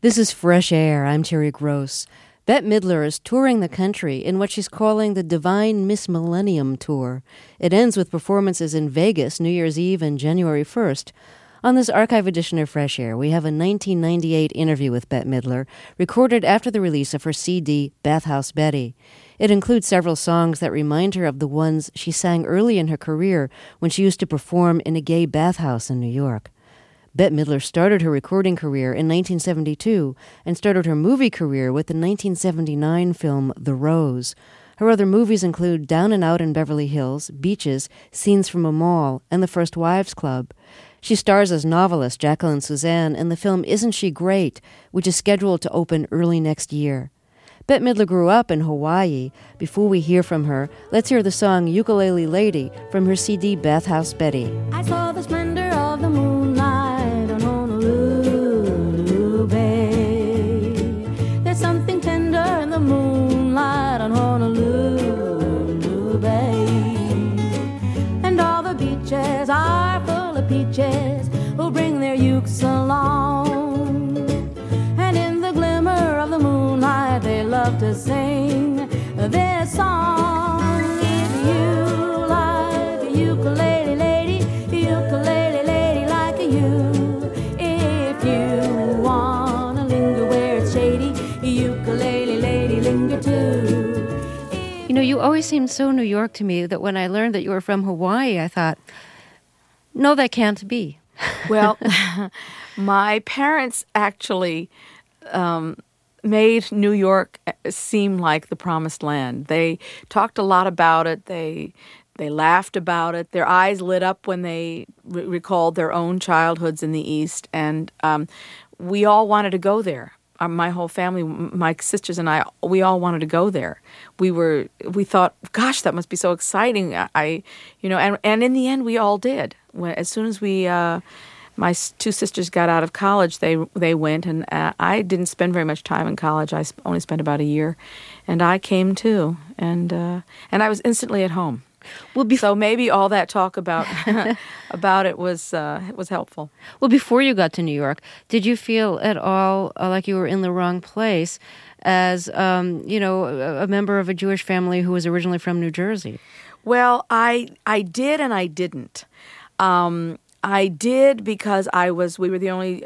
This is Fresh Air. I'm Terry Gross. Bette Midler is touring the country in what she's calling the Divine Miss Millennium Tour. It ends with performances in Vegas New Year's Eve and January 1st. On this archive edition of Fresh Air, we have a 1998 interview with Bette Midler, recorded after the release of her CD, Bathhouse Betty. It includes several songs that remind her of the ones she sang early in her career when she used to perform in a gay bathhouse in New York. Bette Midler started her recording career in 1972 and started her movie career with the 1979 film The Rose. Her other movies include Down and Out in Beverly Hills, Beaches, Scenes from a Mall, and The First Wives Club. She stars as novelist Jacqueline Suzanne in the film Isn't She Great?, which is scheduled to open early next year. Bette Midler grew up in Hawaii. Before we hear from her, let's hear the song Ukulele Lady from her CD Bathhouse Betty. I saw the splendor of the moonlight on Honolulu Bay. There's something tender in the moonlight on Honolulu Bay. And all the beaches are full of peaches who bring their ukes along. And in the glimmer of the moonlight they love to sing their song. If you like a ukulele lady, ukulele lady like you. If you wanna linger where it's shady, ukulele lady linger too. You know, you always seemed so New York to me that when I learned that you were from Hawaii, I thought, no, that can't be. Well, my parents actually made New York seem like the promised land. They talked a lot about it. They laughed about it. Their eyes lit up when they recalled their own childhoods in the East. And we all wanted to go there. My whole family, my sisters and I, we all wanted to go there. We thought, gosh, that must be so exciting. And in the end, we all did. As soon as my two sisters got out of college, they went, and I didn't spend very much time in college. I only spent about a year, and I came too, and I was instantly at home. Well, so maybe all that talk about about it was helpful. Well, before you got to New York, did you feel at all like you were in the wrong place as a member of a Jewish family who was originally from New Jersey? Well, I did and I didn't. I did because we were the only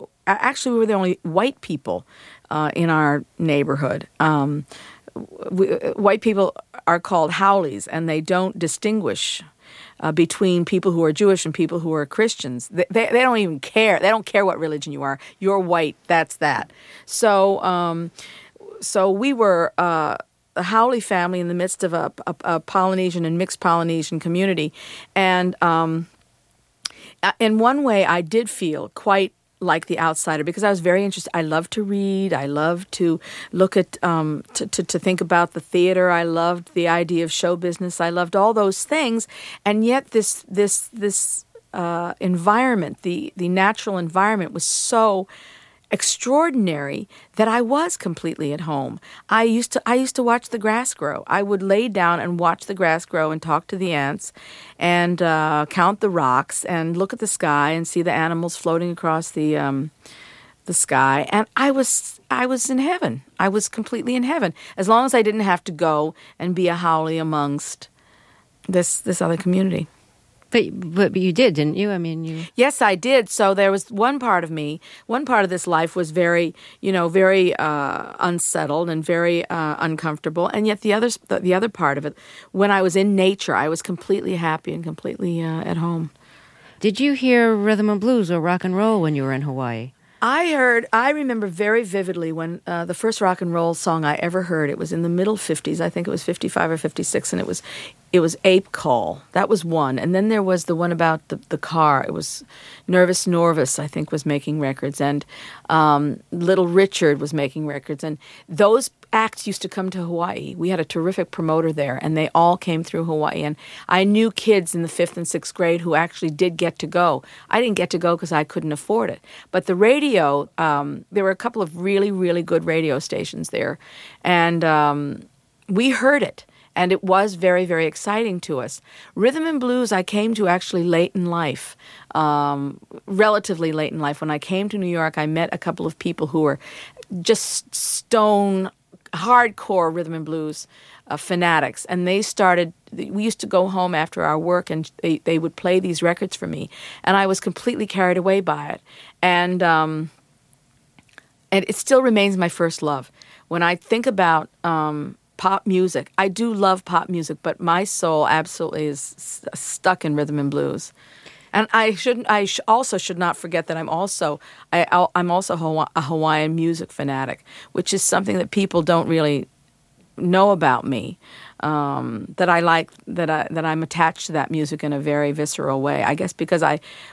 white people in our neighborhood. White people are called haoles, and they don't distinguish between people who are Jewish and people who are Christians. They don't even care. They don't care what religion you are. You're white. That's that. So we were a haole family in the midst of a Polynesian and mixed Polynesian community, and in one way, I did feel quite like the outsider because I was very interested. I loved to read. I loved to look at, to think about the theater. I loved the idea of show business. I loved all those things, and yet this environment, the natural environment, was so extraordinary that I was completely at home. I used to watch the grass grow. I would lay down and watch the grass grow and talk to the ants and count the rocks and look at the sky and see the animals floating across the sky. And I was in heaven. I was completely in heaven as long as I didn't have to go and be a haole amongst this other community. But you did, didn't you? I mean, you... Yes, I did. So there was one part of this life was very, very unsettled and very uncomfortable. And yet the other part of it, when I was in nature, I was completely happy and completely at home. Did you hear rhythm and blues or rock and roll when you were in Hawaii? I remember very vividly when the first rock and roll song I ever heard, it was in the middle 50s, I think it was 55 or 56, and it was Ape Call. That was one. And then there was the one about the car. It was Nervous Norvis, I think, was making records, and Little Richard was making records. And those acts used to come to Hawaii. We had a terrific promoter there, and they all came through Hawaii. And I knew kids in the 5th and 6th grade who actually did get to go. I didn't get to go because I couldn't afford it. But the radio, there were a couple of really, really good radio stations there. And we heard it. And it was very, very exciting to us. Rhythm and blues I came to actually late in life, relatively late in life. When I came to New York, I met a couple of people who were just stone, hardcore rhythm and blues fanatics. And they started, we used to go home after our work and they would play these records for me. And I was completely carried away by it. And it still remains my first love. When I think about pop music, I do love pop music, but my soul absolutely is stuck in rhythm and blues. And I also should not forget that I'm also a Hawaiian music fanatic, which is something that people don't really know about me. That I like, that I'm attached to that music in a very visceral way. I guess because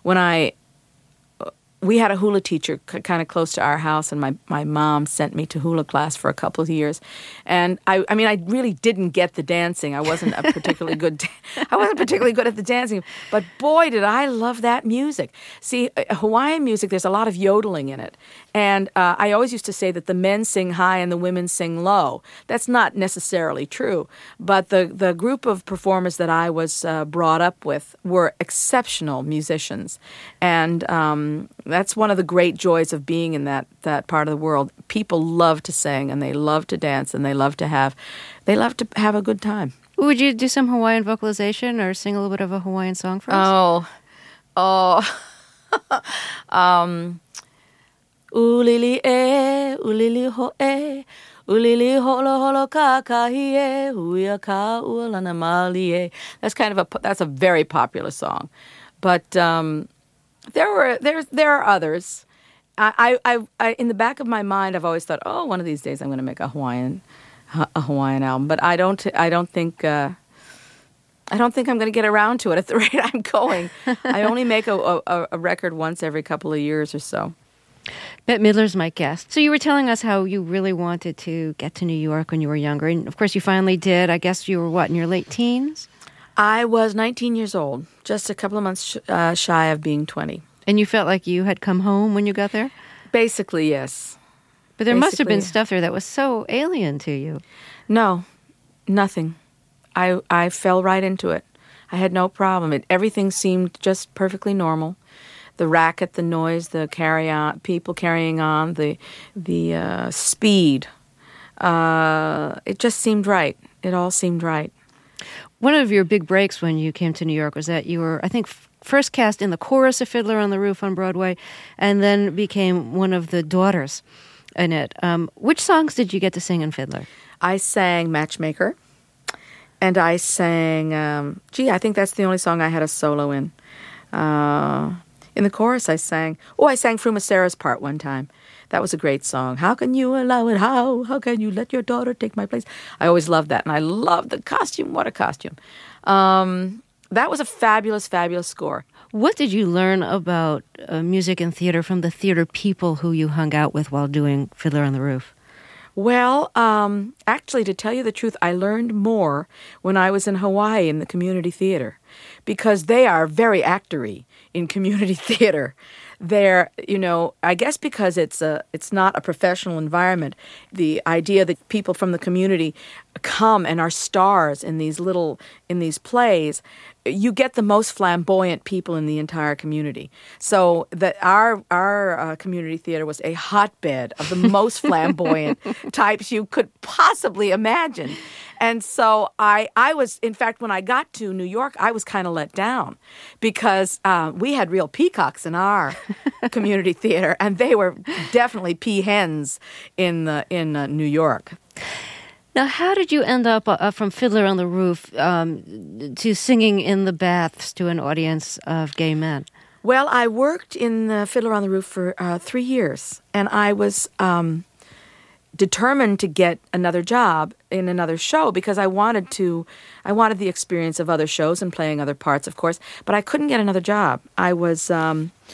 we had a hula teacher kind of close to our house, and my mom sent me to hula class for a couple of years. And I really didn't get the dancing. I wasn't particularly good at the dancing, but boy, did I love that music. See, Hawaiian music, there's a lot of yodeling in it. And I always used to say that the men sing high and the women sing low. That's not necessarily true, but the group of performers that I was brought up with were exceptional musicians. And that's one of the great joys of being in that part of the world. People love to sing and they love to dance and they love to have a good time. Would you do some Hawaiian vocalization or sing a little bit of a Hawaiian song for us? Ulili e, ulili ho e, ulili holo holo kakahi e, huia ka ualana mali e. That's a very popular song, but there are others. I in the back of my mind, I've always thought, oh, one of these days I'm going to make a Hawaiian album. But I don't think I'm going to get around to it at the rate I'm going. I only make a record once every couple of years or so. Bette Midler's my guest. So you were telling us how you really wanted to get to New York when you were younger. And, of course, you finally did. I guess you were, in your late teens? I was 19 years old, just a couple of months shy of being 20. And you felt like you had come home when you got there? Basically, yes. But there must have been stuff there that was so alien to you. No, nothing. I fell right into it. I had no problem. Everything seemed just perfectly normal. The racket, the noise, the people carrying on, the speed. It just seemed right. It all seemed right. One of your big breaks when you came to New York was that you were, I think, first cast in the chorus of Fiddler on the Roof on Broadway, and then became one of the daughters in it. Which songs did you get to sing in Fiddler? I sang Matchmaker, and I sang, I think that's the only song I had a solo in. In the chorus, I sang Frumacera's part one time. That was a great song. How can you allow it? How can you let your daughter take my place? I always loved that, and I loved the costume. What a costume. That was a fabulous, fabulous score. What did you learn about music and theater from the theater people who you hung out with while doing Fiddler on the Roof? Well, actually, to tell you the truth, I learned more when I was in Hawaii in the community theater, because they are very actory in community theater. They're, I guess because it's not a professional environment, the idea that people from the community come and are stars in these plays, you get the most flamboyant people in the entire community. So that our community theater was a hotbed of the most flamboyant types you could possibly imagine. And so I was, in fact, when I got to New York, I was kind of let down because we had real peacocks in our community theater, and they were definitely peahens in New York. Now, how did you end up from Fiddler on the Roof to singing in the baths to an audience of gay men? Well, I worked in Fiddler on the Roof for 3 years, and I was determined to get another job in another show because I wanted the experience of other shows and playing other parts, of course, but I couldn't get another job. I was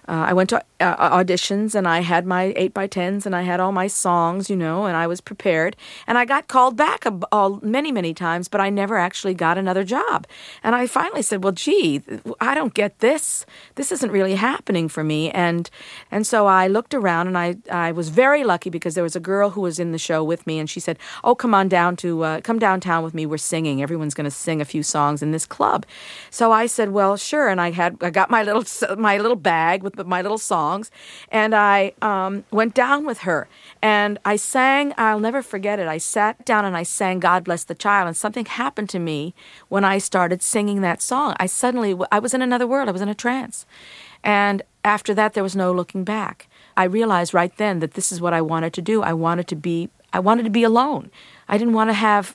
I went to auditions, and I had my 8x10s, and I had all my songs, and I was prepared. And I got called back many, many times, but I never actually got another job. And I finally said, well, gee, I don't get this. This isn't really happening for me. And so I looked around, and I was very lucky because there was a girl who was in the show with me, and she said, oh, come downtown with me. We're singing. Everyone's going to sing a few songs in this club. So I said, well, sure. And I got my little bag with my little songs, and I went down with her, and I sang. I'll never forget it. I sat down and I sang "God Bless the Child," and something happened to me when I started singing that song. I was in another world. I was in a trance, and after that, there was no looking back. I realized right then that this is what I wanted to do. I wanted to be alone. I didn't want to have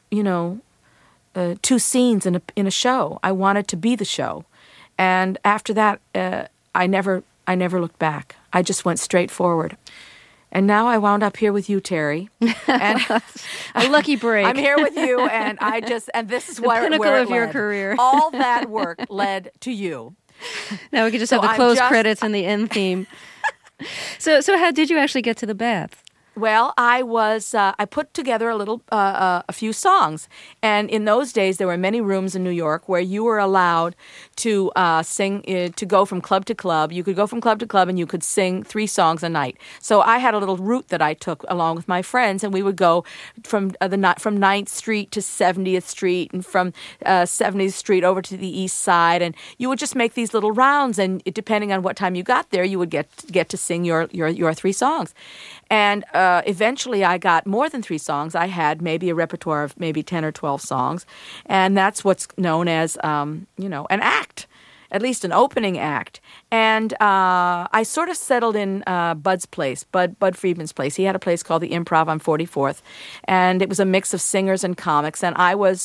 two scenes in a show. I wanted to be the show, and after that, I never looked back. I just went straight forward. And now I wound up here with you, Terry. And a lucky break. I'm here with you, and this is where pinnacle where it of your led. career. All that work led to you. Now we could just have the close credits and the end theme. So how did you actually get to the Baths? Well, I put together a few songs. And in those days, there were many rooms in New York where you were allowed to sing, to go from club to club. You could go from club to club and you could sing 3 songs a night. So I had a little route that I took along with my friends, and we would go from 9th Street to 70th Street, and from 70th Street over to the East Side. And you would just make these little rounds, and depending on what time you got there, you would get to sing your 3 songs. And eventually I got more than 3 songs. I had maybe a repertoire of maybe 10 or 12 songs. And that's what's known as, an act, at least an opening act. And I sort of settled in Bud's place, Bud Friedman's place. He had a place called the Improv on 44th. And it was a mix of singers and comics. And I was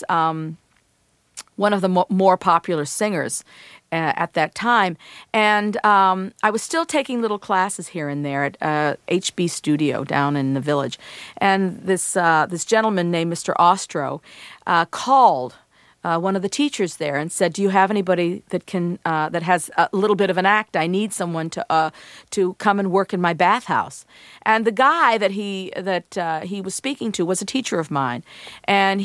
one of the more popular singers at that time. And I was still taking little classes here and there at HB Studio down in the Village. And this gentleman named Mr. Ostro called one of the teachers there and said, do you have anybody that has a little bit of an act? I need someone to come and work in my bathhouse. And the guy that he was speaking to was a teacher of mine. And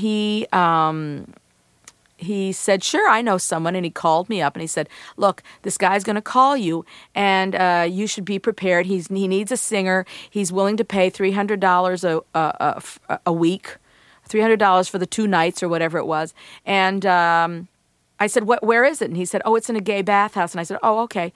he said, sure, I know someone. And he called me up and he said, look, this guy's going to call you, and you should be prepared. He needs a singer. He's willing to pay $300 a week, $300 for the 2 nights or whatever it was. And I said, where is it? And he said, oh, it's in a gay bathhouse. And I said, oh, okay.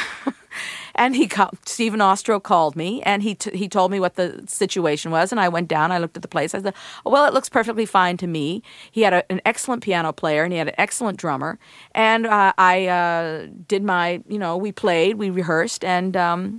And Stephen Ostro called me, and he told me what the situation was, and I went down, I looked at the place, I said, oh, well, it looks perfectly fine to me. He had an excellent piano player, and he had an excellent drummer, and I did my, we played, we rehearsed, and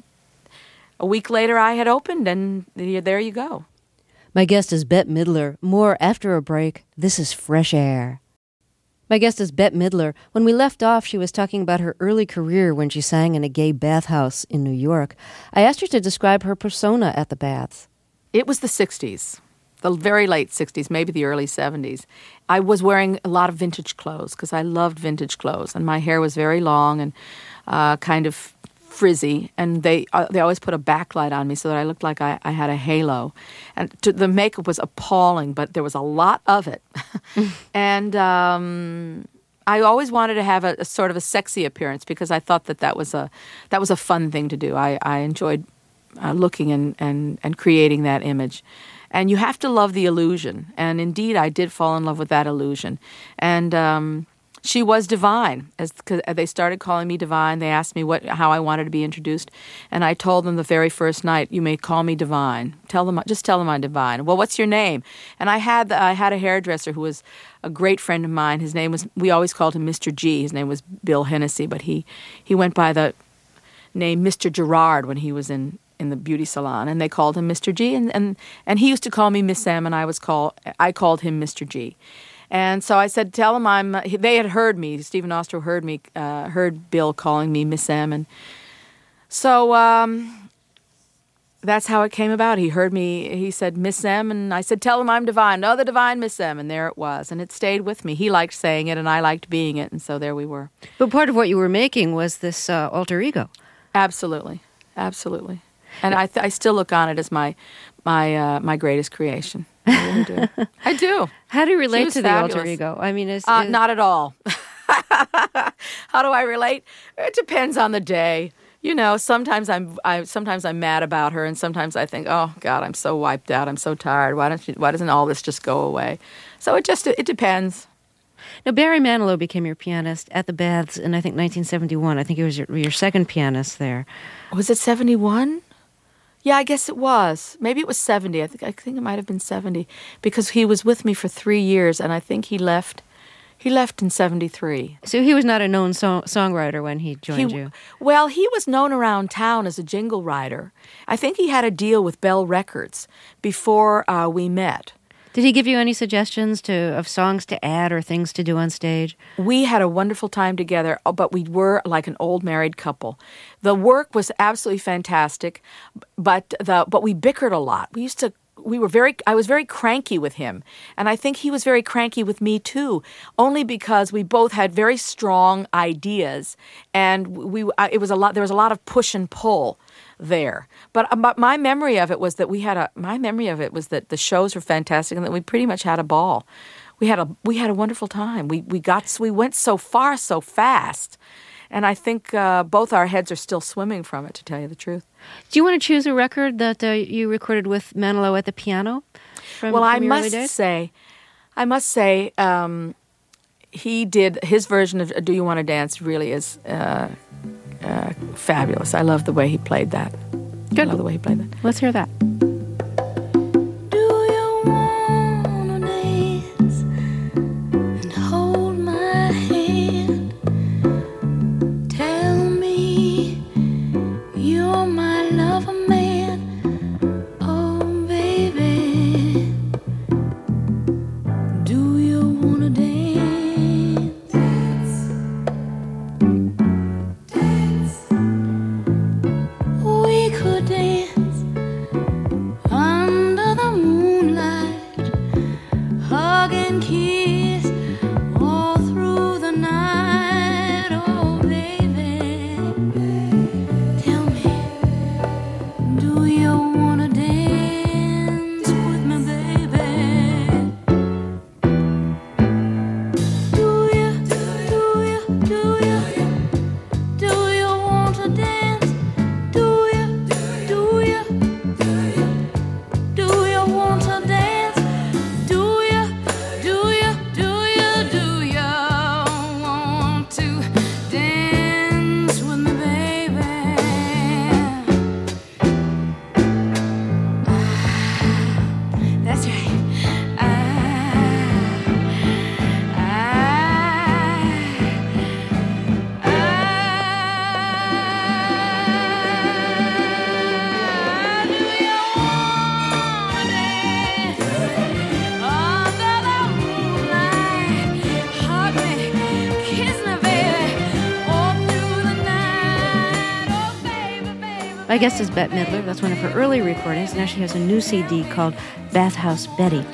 a week later I had opened, and there you go. My guest is Bette Midler. More after a break. This is Fresh Air. My guest is Bette Midler. When we left off, she was talking about her early career when she sang in a gay bathhouse in New York. I asked her to describe her persona at the Baths. It was the 60s, the very late 60s, maybe the early 70s. I was wearing a lot of vintage clothes because I loved vintage clothes, and my hair was very long and kind of frizzy, and they always put a backlight on me so that I looked like I had a halo. And the makeup was appalling, but there was a lot of it. And I always wanted to have a sort of a sexy appearance because I thought that was a fun thing to do. I enjoyed looking and creating that image. And you have to love the illusion. And indeed, I did fall in love with that illusion. And she was Divine. Cause they started calling me Divine. They asked me how I wanted to be introduced, and I told them the very first night, "You may call me Divine. Just tell them I'm Divine." Well, what's your name? And I had a hairdresser who was a great friend of mine. His name was, we always called him Mr. G. His name was Bill Hennessy, but he went by the name Mr. Gerard when he was in the beauty salon, and they called him Mr. G. And he used to call me Miss M, and I called him Mr. G. And so I said, tell them they had heard me, Stephen Ostro heard Bill calling me Miss M. And so that's how it came about. He heard me, he said, Miss M, and I said, tell him I'm Divine. No, the Divine Miss M. And there it was. And it stayed with me. He liked saying it, and I liked being it. And so there we were. But part of what you were making was this alter ego. Absolutely, absolutely. And I still look on it as my greatest creation. I really do. I do. How do you relate was to the alter fabulous. ego? I mean, Not at all. How do I relate? It depends on the day. You know, sometimes I'm mad about her, and sometimes I think, oh God, I'm so wiped out. I'm so tired. Why doesn't all this just go away? So it depends. Now, Barry Manilow became your pianist at the Baths in, I think, 1971. I think he was your second pianist there. Was it 71? Yeah, I guess it was. Maybe it was 70. I think it might have been 70 because he was with me for 3 years, and I think he left. He left in 73. So he was not a known songwriter when he joined you. Well, he was known around town as a jingle writer. I think he had a deal with Bell Records before we met. Did he give you any suggestions of songs to add or things to do on stage? We had a wonderful time together, but we were like an old married couple. The work was absolutely fantastic, but we bickered a lot. I was very cranky with him, and I think he was very cranky with me too, only because we both had very strong ideas, and there was a lot of push and pull there. But my memory of it was that the shows were fantastic and that we pretty much had a ball. We had a wonderful time. We went so far so fast. And I think both our heads are still swimming from it, to tell you the truth. Do you want to choose a record that you recorded with Manilow at the piano? I must say, he did his version of "Do You Want to Dance" really is fabulous. I love the way he played that. Good. I love the way he played that. Let's hear that. My guest is Bette Midler. That's one of her early recordings. Now she has a new CD called Bathhouse Betty.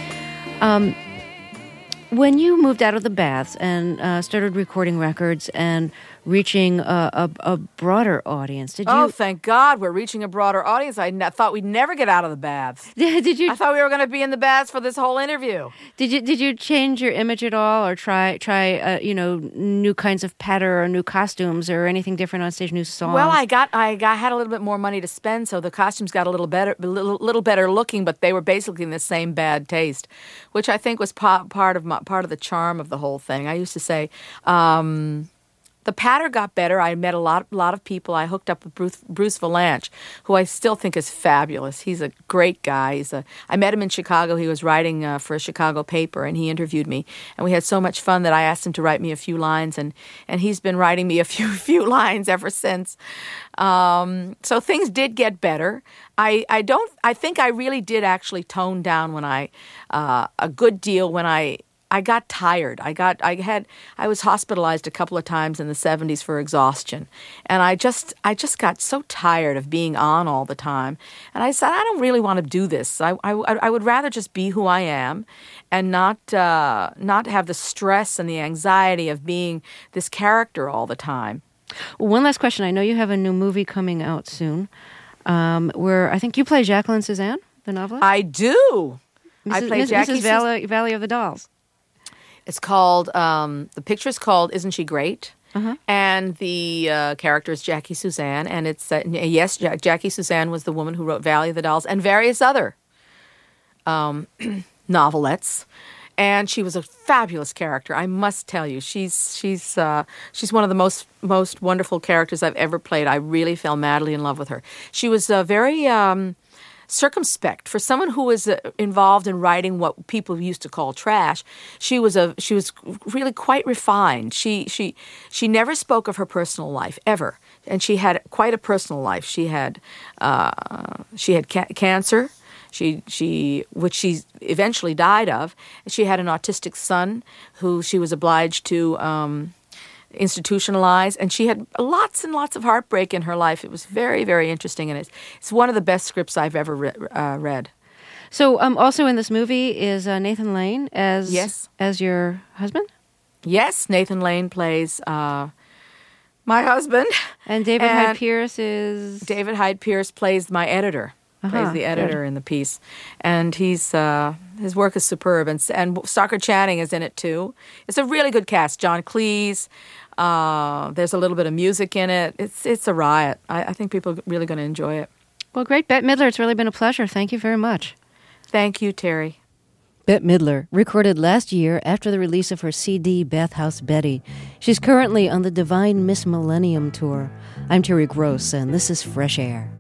When you moved out of the Baths and started recording records and reaching a broader audience, did you? Oh, thank God, we're reaching a broader audience. I thought we'd never get out of the Baths. Did you? I thought we were going to be in the Baths for this whole interview. Did you change your image at all, or try new kinds of patter or new costumes or anything different on stage, new songs? Well, I had a little bit more money to spend, so the costumes got a little better looking, but they were basically in the same bad taste, which I think was part of the charm of the whole thing. I used to say. The patter got better. I met a lot of people. I hooked up with Bruce Valanche, who I still think is fabulous. He's a great guy. I met him in Chicago. He was writing for a Chicago paper, and he interviewed me. And we had so much fun that I asked him to write me a few lines, and he's been writing me a few lines ever since. So things did get better. I think I really did actually tone down a good deal when I got tired. I was hospitalized a couple of times in the 70s for exhaustion. And I just got so tired of being on all the time. And I said, I don't really want to do this. I would rather just be who I am and not have the stress and the anxiety of being this character all the time. One last question. I know you have a new movie coming out soon, where I think you play Jacqueline Suzanne, the novelist. I do. I Mrs. play Jackie. Mrs. Valley of the Dolls. It's called, the picture's called Isn't She Great? And the character is Jackie Suzanne. And it's, yes, Jackie Suzanne was the woman who wrote Valley of the Dolls and various other novelettes. And she was a fabulous character, I must tell you. She's one of the most wonderful characters I've ever played. I really fell madly in love with her. She was very circumspect for someone who was involved in writing what people used to call trash. She was really quite refined. She never spoke of her personal life ever, and she had quite a personal life. She had cancer. Which she eventually died of. She had an autistic son who she was obliged to institutionalize, and she had lots and lots of heartbreak in her life. It was very, very interesting, and it's one of the best scripts I've ever read. So, also in this movie is Nathan Lane as your husband? Yes, Nathan Lane plays my husband. And David Hyde Pierce is? David Hyde Pierce plays my editor. Plays the editor in the piece, and his work is superb. And Stockard Channing is in it too. It's a really good cast. John Cleese. There's a little bit of music in it. It's a riot. I think people are really going to enjoy it. Well, great, Bette Midler. It's really been a pleasure. Thank you very much. Thank you, Terry. Bette Midler, recorded last year after the release of her CD, Bathhouse Betty. She's currently on the Divine Miss Millennium Tour. I'm Terry Gross, and this is Fresh Air.